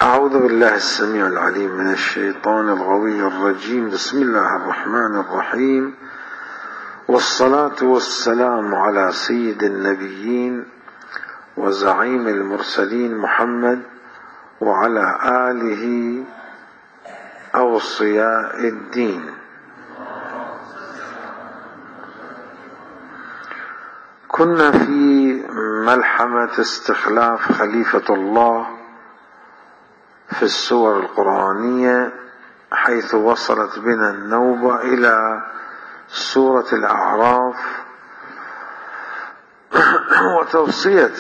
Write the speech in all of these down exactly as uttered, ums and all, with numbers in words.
أعوذ بالله السميع العليم من الشيطان الغوي الرجيم. بسم الله الرحمن الرحيم، والصلاة والسلام على سيد النبيين وزعيم المرسلين محمد وعلى آله أوصياء الدين. كنا في ملحمة استخلاف خليفة الله في السور القرآنية، حيث وصلت بنا النوبة إلى سورة الأعراف، وتوصية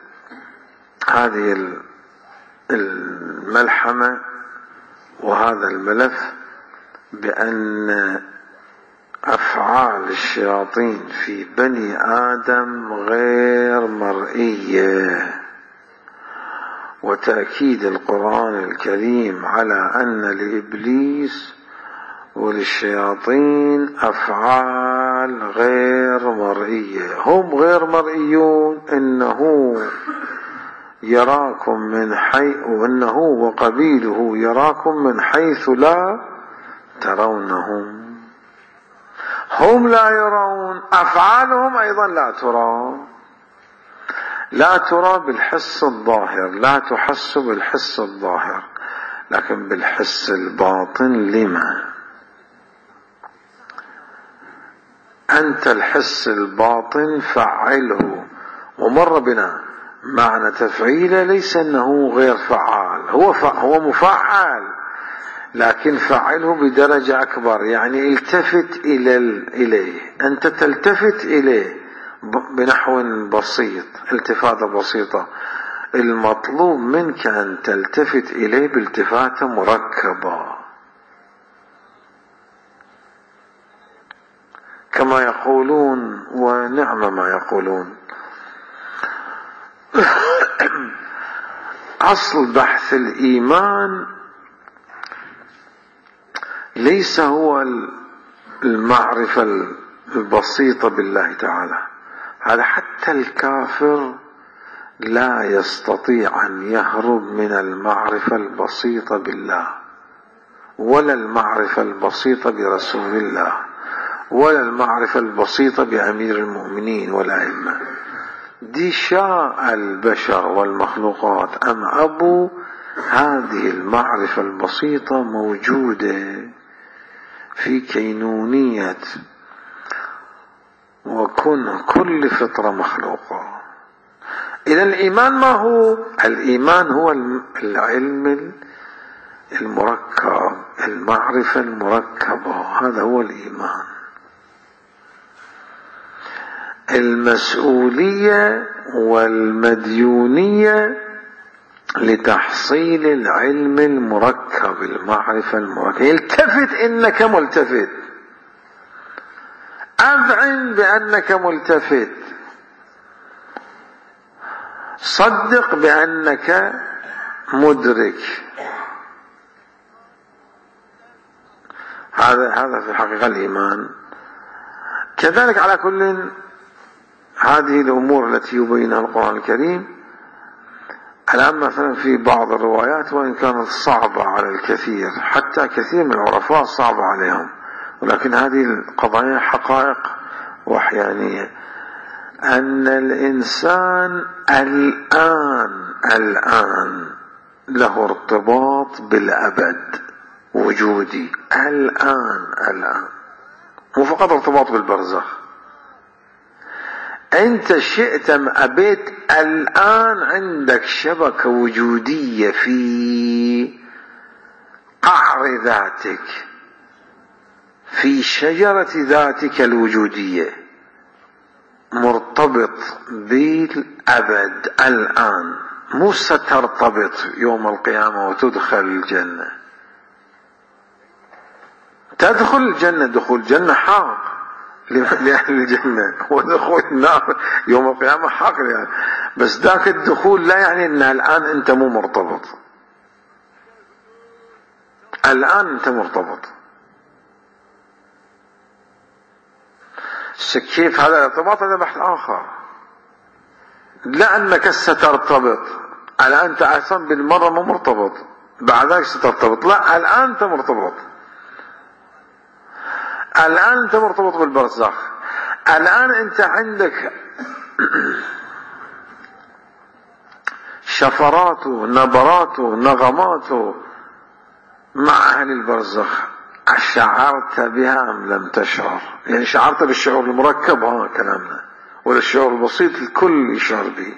هذه الملحمة وهذا الملف بأن أفعال الشياطين في بني آدم غير مرئية، وتأكيد القرآن الكريم على أن لإبليس وللشياطين أفعال غير مرئية. هم غير مرئيون، إنه يراكم من حيث وإنه وقبيله يراكم من حيث لا ترونهم. هم لا يرون، أفعالهم أيضا لا ترى، لا ترى بالحس الظاهر، لا تحس بالحس الظاهر، لكن بالحس الباطن. لما؟ أنت الحس الباطن فعله، ومر بنا معنى تفعيله ليس أنه غير فعال، هو هو مفعل، لكن فعله بدرجة أكبر، يعني التفت إلى إليه، أنت تلتفت إليه بنحو بسيط، التفاتة بسيطة. المطلوب منك أن تلتفت إليه بالتفاتة مركبة، كما يقولون، ونعم ما يقولون. أصل بحث الإيمان ليس هو المعرفة البسيطة بالله تعالى، هذا حتى الكافر لا يستطيع أن يهرب من المعرفة البسيطة بالله، ولا المعرفة البسيطة برسول الله، ولا المعرفة البسيطة بأمير المؤمنين والأئمة. دي شاء البشر والمخلوقات أم أبو، هذه المعرفة البسيطة موجودة في كينونية وكن كل فطرة مخلوقة. إذا الإيمان ما هو؟ الإيمان هو العلم المركب، المعرفة المركبة، هذا هو الإيمان. المسؤولية والمديونية لتحصيل العلم المركب، المعرفة المركبة. التفت إنك ملتفت، أذعن بأنك ملتفت، صدق بأنك مدرك. هذا هذا في الحقيقة الإيمان. كذلك على كل هذه الأمور التي يبينها القرآن الكريم الآن، مثلا في بعض الروايات وإن كانت صعبة على الكثير، حتى كثير من العرفاء صعبة عليهم، ولكن هذه القضايا حقائق وحيانية، أن الإنسان الآن الآن له ارتباط بالأبد وجودي، الآن الآن، مو فقط ارتباط بالبرزخ. أنت شئت أم أبيت الآن عندك شبكة وجودية في قعر ذاتك، في شجرة ذاتك الوجودية، مرتبط بالأبد الآن، مو سترتبط يوم القيامة وتدخل الجنة. تدخل الجنة، دخول الجنة حق لأهل الجنة، ودخول النار يوم القيامة حق يعني، بس ذاك الدخول لا يعني أن الآن أنت مو مرتبط، الآن أنت مرتبط. كيف هذا الارتباط؟ هذا بحث آخر. لأنك سترتبط، على أنت أصلا بالمرة مو مرتبط، بعد ذلك سترتبط. لا، الآن أنت مرتبط، الآن أنت مرتبط بالبرزخ، الآن أنت عندك شفراته نبراته نغماته مع أهل البرزخ. شعرت بها أم لم تشعر؟ يعني شعرت بالشعور المركب، ها كلامنا، ولا الشعور البسيط الكل يشعر به.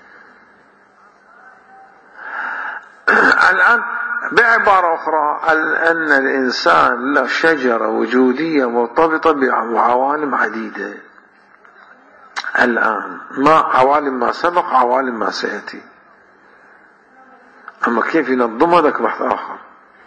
الآن بعبارة أخرى، أن الإنسان له شجرة وجودية مرتبطة بعوالم عديدة. الآن ما عوالم ما سبق، عوالم ما سيأتي، أما كيف ينظمها ذاك بحث آخر.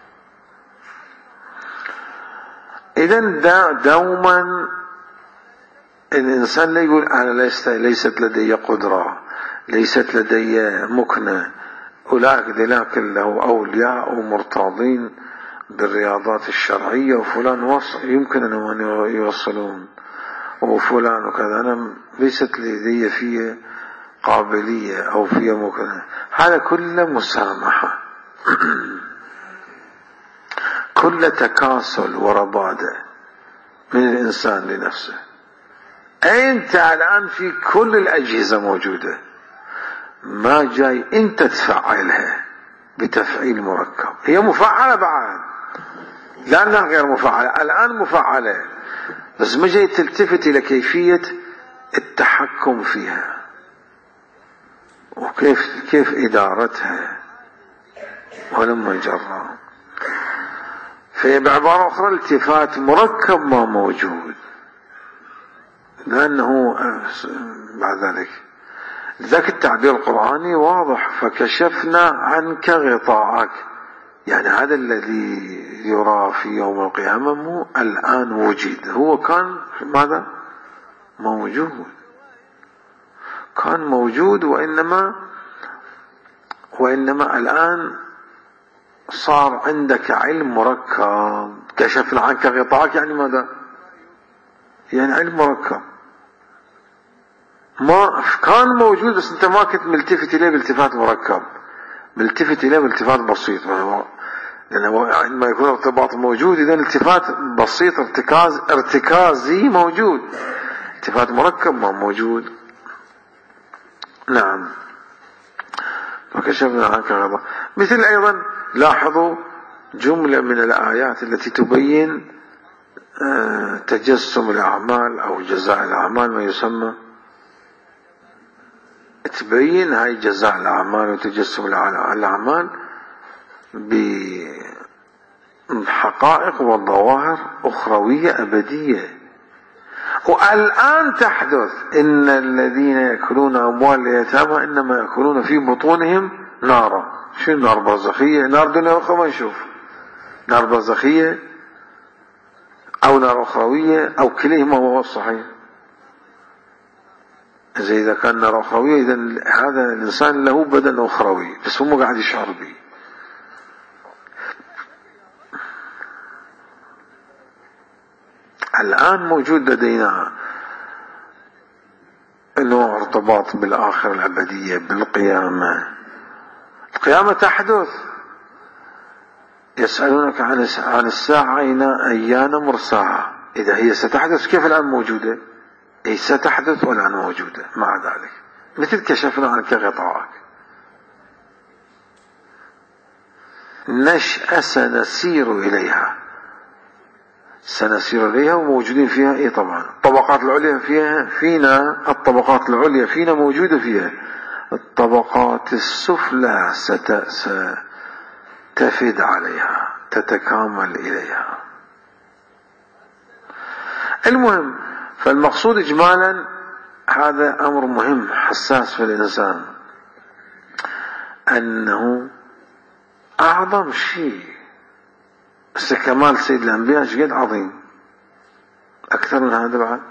إذن دا دوما الإنسان لا يقول أنا ليست لدي قدرة، ليست لدي مكنة. أولئك ذلك له أولياء ومرتاضين بالرياضات الشرعية، وفلان وصل يمكن أن يوصلون، وفلان وكذا، أنا ليست لدي فيه قابلية أو فيه مكنة. هذا كله مسامحة، كل تكاسل وربادة من الإنسان لنفسه. أنت الآن في كل الأجهزة موجودة، ما جاي أنت تفعلها بتفعيل مركب. هي مفعلة بعد، لأنها غير مفعلة، الآن مفعلة، بس ما جاي تلتفت إلى كيفية التحكم فيها وكيف كيف إدارتها ولما جرى. في بعبارة أخرى التفات مركب ما موجود، لأنه بعد ذلك ذاك التعبير القرآني واضح، فكشفنا عنك غطاءك. يعني هذا الذي يرى في يوم القيامة مو الآن وجد، هو كان ماذا موجود، كان موجود، وإنما وإنما الآن صار عندك علم مركب. كشفنا عنك غطاءك يعني ماذا؟ يعني علم مركب ما كان موجود، بس انت ما كنت ملتفت اليه بالتفات مركب، ملتفت اليه بالتفات بسيط. لأنه عندما يكون ارتباط موجود، إذا التفات بسيط ارتكاز ارتكازي موجود، التفات مركب ما موجود. نعم. فكشفنا عنك غطاء. مثل أيضا لاحظوا جملة من الآيات التي تبين تجسم الأعمال أو جزاء الأعمال، ما يسمى تبين هاي جزاء الأعمال وتجسم الأعمال بحقائق وظواهر أخروية أبدية. والآن تحدث إن الذين يأكلون أموال اليتامى إنما يأكلون في بطونهم نارا. شو نار برزخية؟ نار دنيا أخرى ما نشوف، نار برزخية أو نار أخروية أو كليهما هو الصحيح. إذا كان نار أخروية، إذا هذا الإنسان له بدن أخروي بس هو ما قاعد يشعر به. الآن موجود لدينا نوع ارتباط بالآخرة الأبدية، بالقيامة. القيامة تحدث. يسألونك عن عن الساعة أيان مرساها. إذا هي ستحدث كيف الآن موجودة؟ هي ستحدث والآن موجودة. مع ذلك مثل كشفنا عنك غطاءك. نشأة سنسير إليها، سنسير إليها وموجودين فيها. إيه طبعا الطبقات العليا فيها فينا، الطبقات العليا فينا موجودة فيها، الطبقات السفلى ستفد عليها، تتكامل إليها. المهم، فالمقصود إجمالا هذا أمر مهم حساس في الإنسان، أنه أعظم شيء كمال سيد الأنبياء شيء عظيم، أكثر من هذا بعد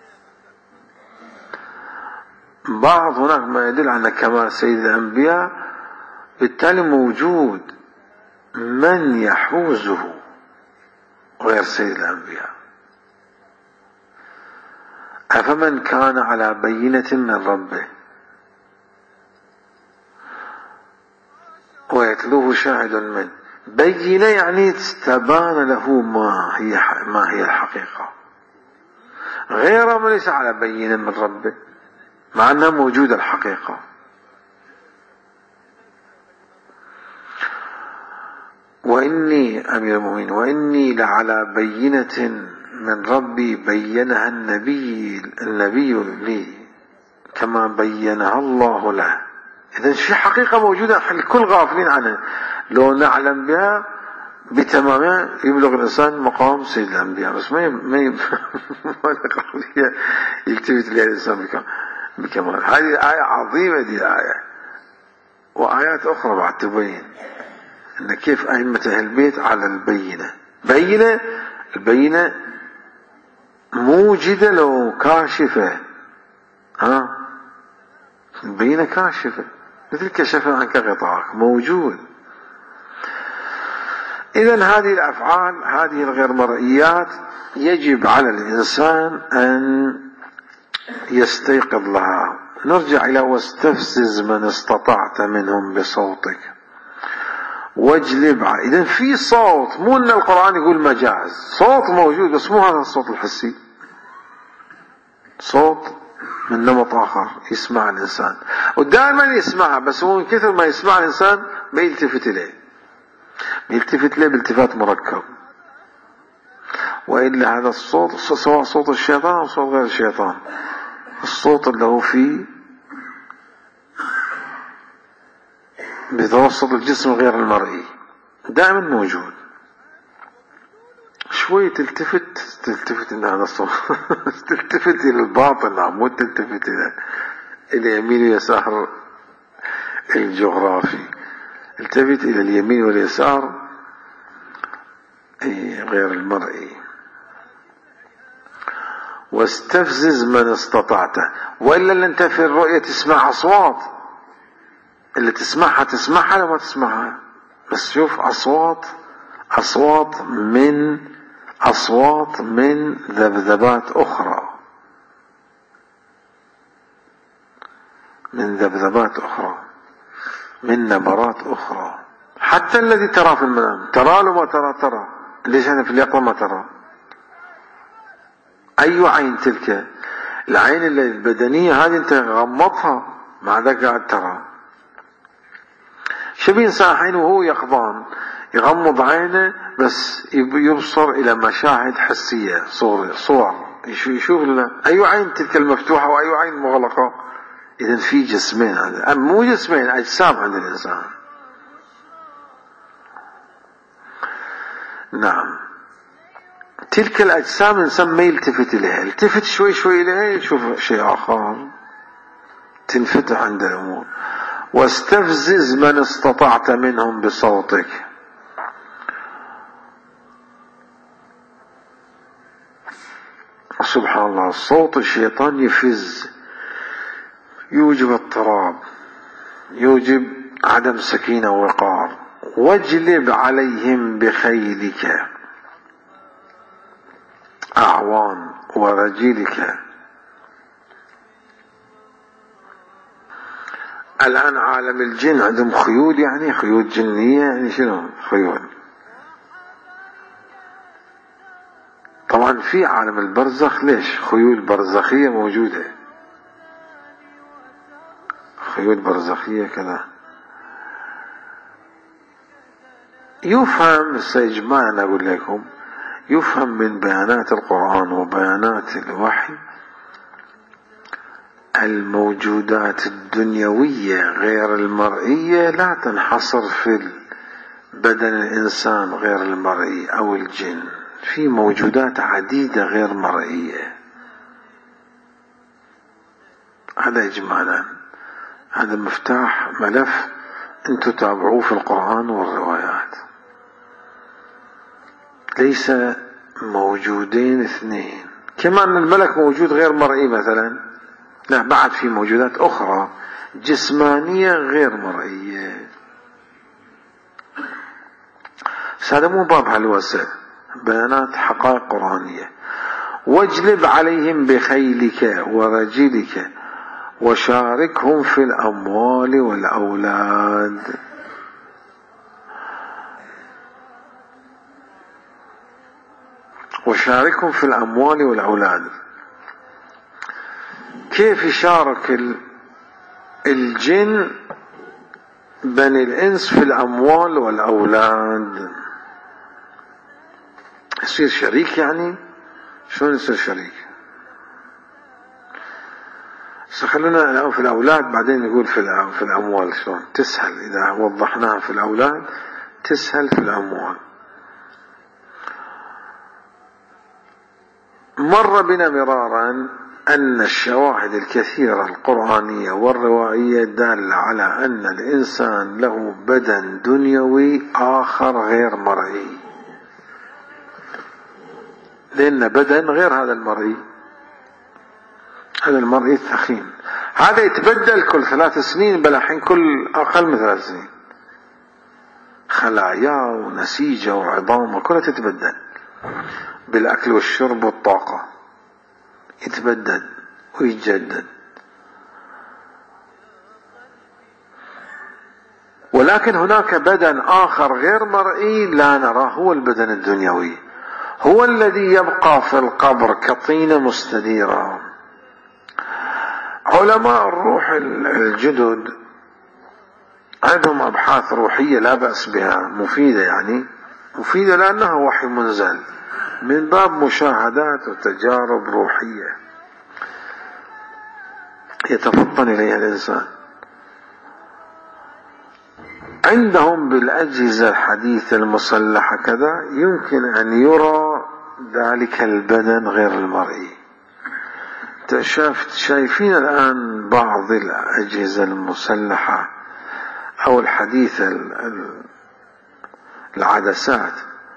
بعض هناك ما يدل على كمال سيد الأنبياء، بالتالي موجود من يحوزه غير سيد الأنبياء. أفمن كان على بينة من ربه ويتلوه شاهد منه. بين يعني استبان له ما هي ما هي الحقيقة، غير من ليس على بينة من ربه، مع أنها موجودة الحقيقة. وإني أمير المؤمنين وإني لعلى بينة من ربي بينها النبي النبي لي كما بينها الله له. إذن في حقيقة موجودة الكل غافلين عنها، لو نعلم بها بتمامها يبلغ الإنسان مقام سيد الأنبياء، بس ما ما ما يلتفت لها الإنسان بكمال. هذه آية عظيمة، دي الآية وآيات أخرى بعد تبين أن كيف أئمة أهل البيت على البينة. بينة البينة موجدة لو كاشفة، ها البينة كاشفة مثل كشف عنك غطاءك، موجود. إذن هذه الأفعال هذه الغير مرئيات يجب على الإنسان أن يستيقظ لها. نرجع إلى واستفزز من استطعت منهم بصوتك واجلب. إذن في صوت، مو أن القرآن يقول مجاز، صوت موجود بس مو هذا الصوت الحسي، صوت من نمط آخر يسمع الإنسان، ودائما يسمعها، بس هو من كثر ما يسمع الإنسان ما يلتفت إليه، يلتفت له بالتفات مركب. وإلا هذا الصوت سواء صوت الشيطان أو صوت غير الشيطان، الصوت اللي هو فيه بتوسط الجسم غير المرئي دائما موجود. شوي تلتفت تلتفت إلى هذا الصوت تلتفت إلى الباطن، مو تلتفت إلى اليمين واليسار الجغرافي، التفت إلى اليمين واليسار غير المرئي. واستفزز من استطعته. وإلا اللي انت في الرؤية تسمع أصوات، اللي تسمعها تسمعها لما تسمعها، بس شوف أصوات أصوات من أصوات من ذبذبات أخرى، من ذبذبات أخرى، من نبرات أخرى. حتى الذي ترى في المنام ترى له ما ترى ترى، ليش أنا في اليقظة ما ترى؟ أي عين تلك؟ العين البدنية هذه أنت غمضها مع ذاك قاعد ترى. شبيه إنسان حين وهو يقظان يغمض عينه بس يبصر إلى مشاهد حسية، صور صور يشوف لنا. أي عين تلك المفتوحة وأي عين مغلقة؟ إذن في جسمين، هذا مو جسمين، أجسام عند الإنسان. نعم، تلك الأجسام الإنسان ما يلتفت إليها، التفت شوي شوي إليها يشوف شيء آخر، تنفتح عند الأمور. واستفزز من استطعت منهم بصوتك. سبحان الله، صوت الشيطان يفز، يوجب اضطراب، يوجب عدم سكينة ووقار. واجلب عليهم بخيلك أعوان ورجلك. الآن عالم الجن عندهم خيول، يعني خيول جنية، يعني شنو خيول؟ طبعا في عالم البرزخ ليش خيول برزخية موجودة، خيول برزخية كذا. يفهم استجماعنا أقول لكم، يفهم من بيانات القرآن وبيانات الوحي الموجودات الدنيوية غير المرئية لا تنحصر في بدن الإنسان غير المرئي أو الجن، في موجودات عديدة غير مرئية. هذا إجمالا، هذا مفتاح ملف أنتم تابعوه في القرآن والروايات. ليس موجودين اثنين، كما أن الملك موجود غير مرئي مثلا، لا، بعد في موجودات أخرى جسمانية غير مرئية. هذا مو باب هالوسع، بيانات حقائق قرآنية. واجلب عليهم بخيلك ورجلك وشاركهم في الأموال والأولاد. يشاركهم في الأموال والأولاد. كيف يشارك الجن بني الإنس في الأموال والأولاد؟ يصير شريك يعني؟ شلون يصير شريك؟ خلونا الآن في الأولاد، بعدين نقول في في الأموال شلون تسهل. إذا وضحناها في الأولاد تسهل في الأموال. مر بنا مرارا أن الشواهد الكثيرة القرآنية والروائية دالة على أن الإنسان له بدن دنيوي آخر غير مرئي، لأن بدن غير هذا المرئي. هذا المرئي الثخين هذا يتبدل كل ثلاث سنين، بل الحين كل أقل من ثلاث سنين خلايا ونسيجة وعظام كلها تتبدل بالأكل والشرب والطاقة، يتبدد ويتجدد. ولكن هناك بدن آخر غير مرئي لا نراه، هو البدن الدنيوي، هو الذي يبقى في القبر كطينة مستديرة. علماء الروح الجدد عندهم أبحاث روحية لا بأس بها، مفيدة، يعني مفيدة لأنها وحي منزل من باب مشاهدات وتجارب روحية يتفطن إليها الإنسان. عندهم بالأجهزة الحديثة المسلحة كذا يمكن أن يرى ذلك البدن غير المرئي. شايفين الآن بعض الأجهزة المسلحة أو الحديثة العدسات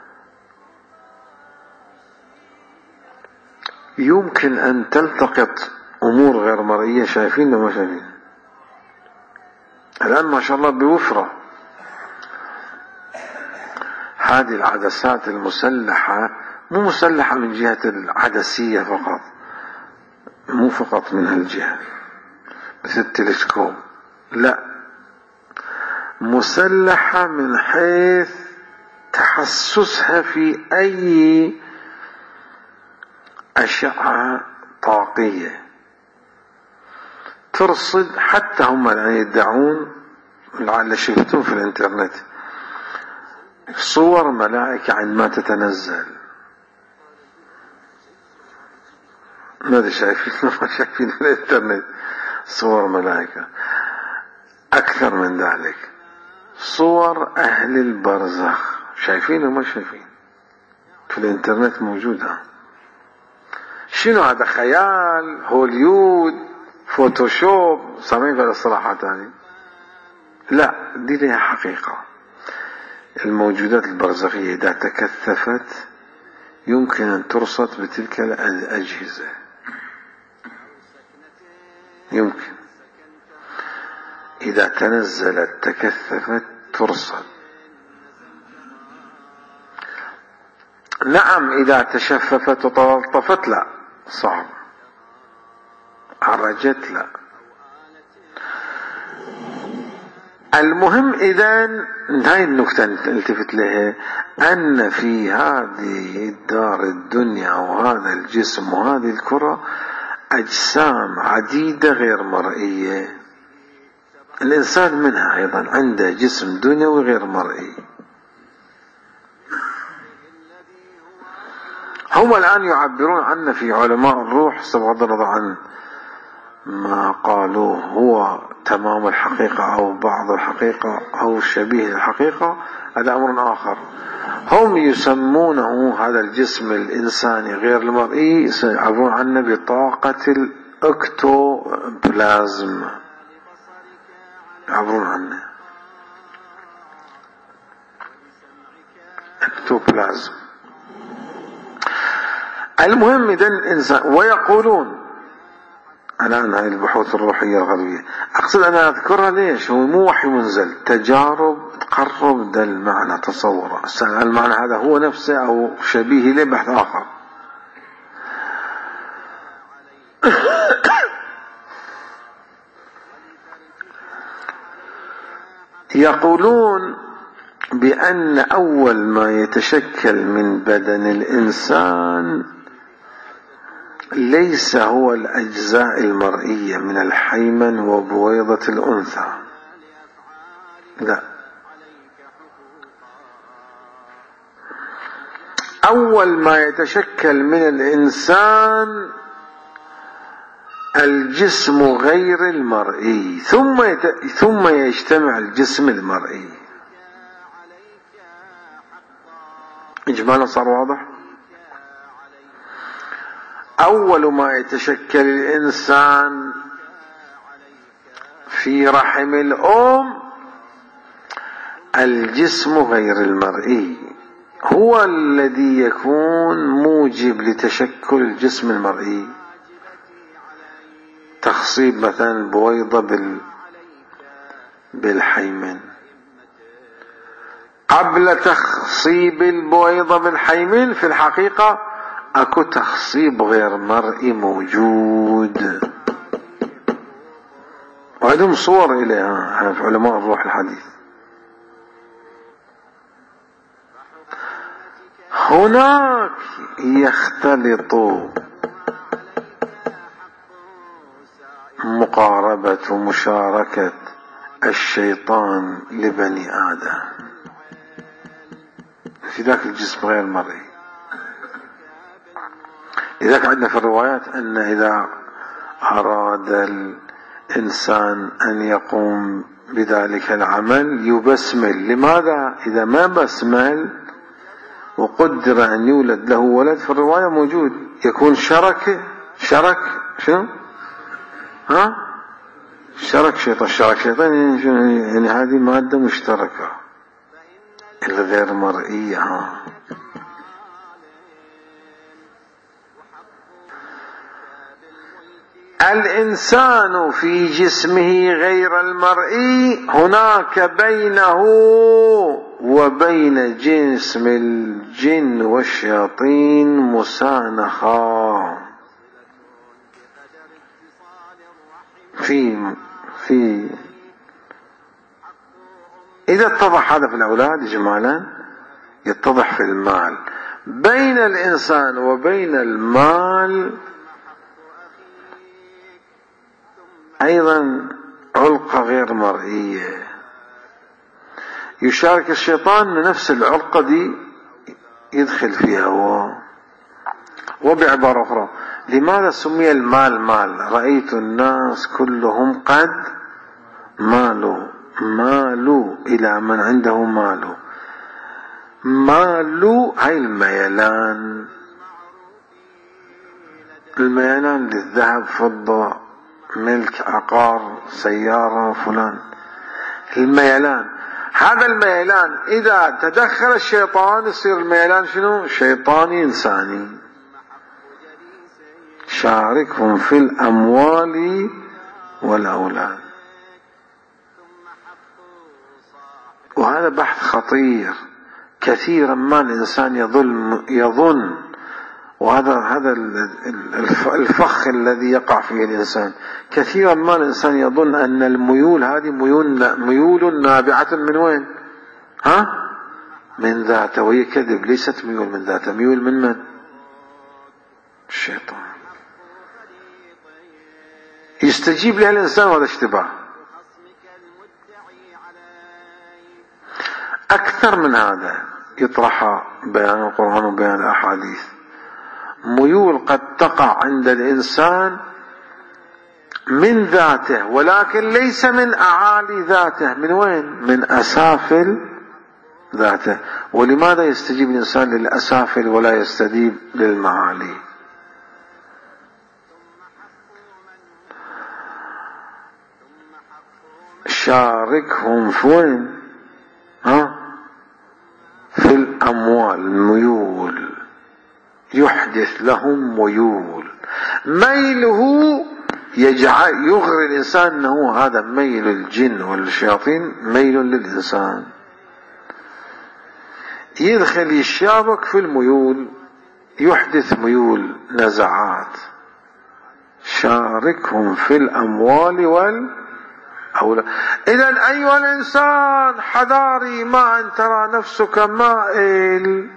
يمكن أن تلتقط أمور غير مرئية. شايفين وما شايفين؟ الآن ما شاء الله بوفرة هذه العدسات المسلحة، مو مسلحة من جهة العدسية فقط، مو فقط من هالجهة مثل التلسكوب، لا، مسلحة من حيث تحسسها في أي أشعة طاقية ترصد. حتى هم الآن يدعون، لعل شفتم في الانترنت، صور ملائكة عندما تتنزل. ماذا شايفين؟ ما شايفين في الانترنت صور ملائكة؟ أكثر من ذلك صور أهل البرزخ، شايفين وما شايفين؟ في الانترنت موجودة. شنو هذا؟ خيال، هوليود، فوتوشوب، سامعين بالصراحة يعني؟ لا، دي لها حقيقة. الموجودات البرزخية إذا تكثفت يمكن أن ترصد بتلك الأجهزة، يمكن إذا تنزلت تكثفت ترصد. نعم إذا تشففت وتلطفت لا، صعب. عرجت لا. المهم إذن هاي النكتة نلتفت لها، أن في هذه الدار الدنيا وهذا الجسم وهذه الكرة أجسام عديدة غير مرئية. الإنسان منها أيضا عنده جسم دنيوي غير مرئي. هم الآن يعبرون عنه في علماء الروح، بغض النظر عن ما قالوه هو تمام الحقيقة أو بعض الحقيقة أو شبيه الحقيقة، هذا أمر آخر. هم يسمونه هذا الجسم الإنساني غير المرئي، يعبرون عنه بطاقة الأكتوبلازم، يعبرون عنه أكتوبلازم. المهم إذن الإنسان، ويقولون الآن هاي البحوث الروحية الغربية، أقصد أنا أذكرها ليش؟ هو مو وحي منزل، تجارب تقرب ده المعنى، تصور المعنى هذا هو نفسه أو شبيه له، بحث آخر. يقولون بأن أول ما يتشكل من بدن الإنسان ليس هو الأجزاء المرئية من الحيمن وبويضة الأنثى، لا، أول ما يتشكل من الإنسان الجسم غير المرئي، ثم يت... ثم يجتمع الجسم المرئي. إجمالا صار واضح؟ أول ما يتشكل الإنسان في رحم الأم الجسم غير المرئي، هو الذي يكون موجب لتشكل الجسم المرئي. تخصيب مثلا بويضة بال... بالحيمن، قبل تخصيب البويضة بالحيمن في الحقيقة اكو تخصيب غير مرئي موجود، وعندهم صور اليها في علماء الروح الحديث. هناك يختلط مقاربة ومشاركة الشيطان لبني آدم في ذاك الجسم غير مرئي. لذلك عندنا في الروايات أن إذا أراد الإنسان أن يقوم بذلك العمل يبسمل. لماذا؟ إذا ما بسمل وقدر أن يولد له ولد في الرواية موجود يكون شرك شرك شنو؟ ها؟ شرك شيطان. شرك شيطان يعني هذه مادة مشتركة الغير مرئية. ها الإنسان في جسمه غير المرئي هناك بينه وبين جسم الجن والشياطين مسانخة في في إذا اتضح هذا في الأولاد إجمالا يتضح في المال. بين الإنسان وبين المال أيضا علقة غير مرئية يشارك الشيطان من نفس العلقة دي يدخل فيها هو. وبعبارة أخرى لماذا سمي المال مال؟ رأيت الناس كلهم قد مالوا مالوا إلى من عنده مال. مالوا هاي الميلان، الميلان للذهب فضة ملك عقار سيارة فلان، الميلان. هذا الميلان إذا تدخل الشيطان يصير الميلان شنو؟ شيطاني إنساني. شاركهم في الأموال والأولاد. وهذا بحث خطير. كثيرا ما الإنسان يظن يظن وهذا هذا الفخ الذي يقع فيه الإنسان. كثيرا ما الإنسان يظن أن الميول هذه ميول ميول نابعة من وين؟ ها؟ من ذاته، وهي كذب. ليست ميول من ذاته، ميول من من؟ الشيطان. يستجيب لها الإنسان وهذا اشتباه. أكثر من هذا يطرح بيان القرآن وبيان الأحاديث. ميول قد تقع عند الإنسان من ذاته ولكن ليس من أعالي ذاته. من وين؟ من أسافل ذاته. ولماذا يستجيب الإنسان للأسافل ولا يستجيب للمعالي؟ شاركهم في وين؟ ها؟ في الأموال. الميول يحدث لهم ميول. ميله يجعل يغري الإنسان أنه هذا ميل الجن والشياطين ميل للإنسان. يدخل يشابك في الميول يحدث ميول نزعات. شاركهم في الأموال والأولاد. إذن أيها الإنسان حذاري ما أن ترى نفسك مائل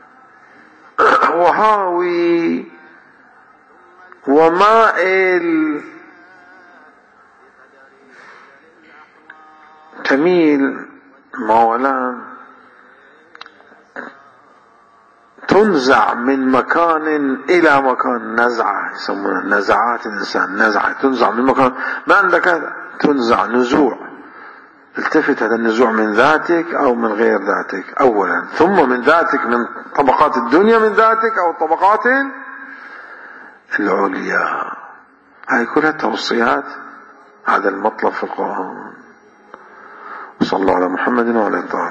وهاوي ومائل، تميل مولان، تنزع من مكان إلى مكان، نزعة يسمونها نزعات الإنسان، نزعة تنزع من مكان ما عندك هذا، تنزع نزوع. التفت هذا النزوع من ذاتك أو من غير ذاتك أولا، ثم من ذاتك من طبقات الدنيا من ذاتك أو الطبقات العليا. هذه كلها توصيات هذا المطلب في القرآن. صلى الله على محمد وعلى آله.